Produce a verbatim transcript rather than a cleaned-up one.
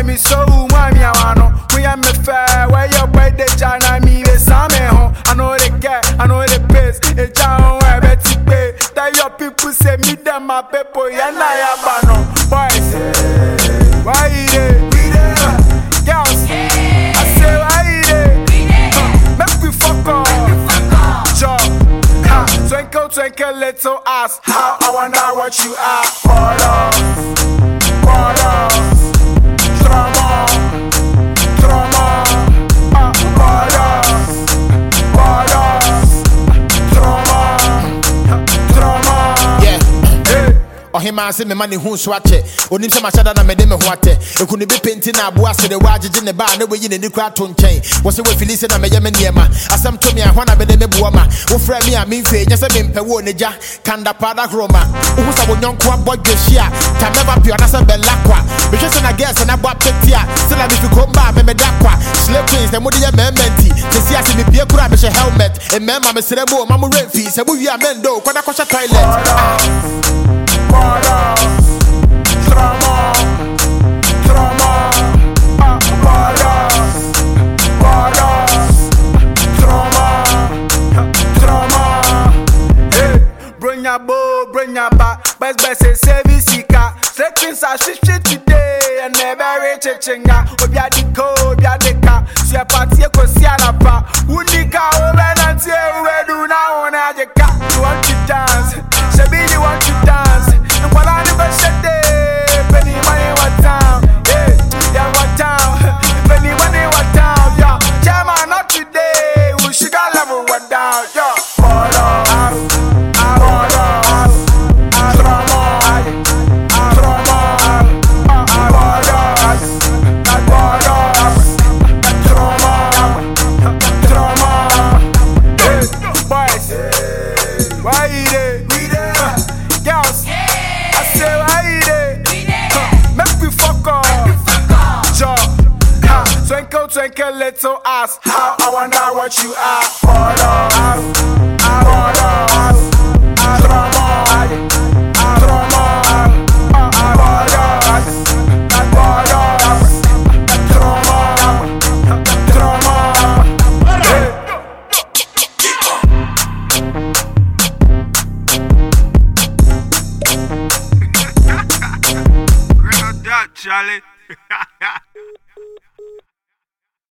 me so mommy awano. We am me fair where your boy the jana me the same ho. I know the get, I know the pace. E jam where betty pay. That your people say me them my people ya na ya bano. Boys, why you girls, I say why you make we fuck off. Job, twinkle twinkle little ass. How I wonder what you are. Follow, follow, trauma, trauma, ah, follow, follow, trauma, trauma. Yeah. Oh, him I say me money who swatch it. Onim se machada na me de me ho ate. E kunu be painting na abo ase de wajeje ne ba na we yi ne ni kra to nchen. Wo se we filise na me ye me niema. Asem to me ahwa na be de me buo ma. Wo fra me a me mfe nya se me mpe wo ne ja. Kanda pada kroma. Wo sa wo nyonko abodwe hia. Ta never pure na se be lakwa. Me hwe se na girls na bo apetia. Still am if you come back me me dakwa. Slay queens dem de ye mementi. Se si ase me pie kura me she helmet. E mema me serebo ma mo refi. Se bo wi amendo kwada kwasha toilet. Follow, trauma, trauma, ah, follow, follow, trauma, trauma. Hey, bring your bow, bring your back. Best best say service sika. Seconds are shit today and never reach a chinga. Obia di ko, obia di ka. Si a party ko si anapa. Unika over and see we do now on a jeka. You want to dance? Shabi you want to dance? And while I never shut it, penny money what town, yeah, yeah what town, penny money what town, yeah, Jama not today, we should got level what down, yeah, follow, out, out, out, out, trauma, out, trauma, out, out, trauma, trauma, hey, boys, why you there? Girls. Twinkle, twinkle, little ass. How I wonder what you are. Follow, out, follow, out, trauma, out, trauma, out, Charlie.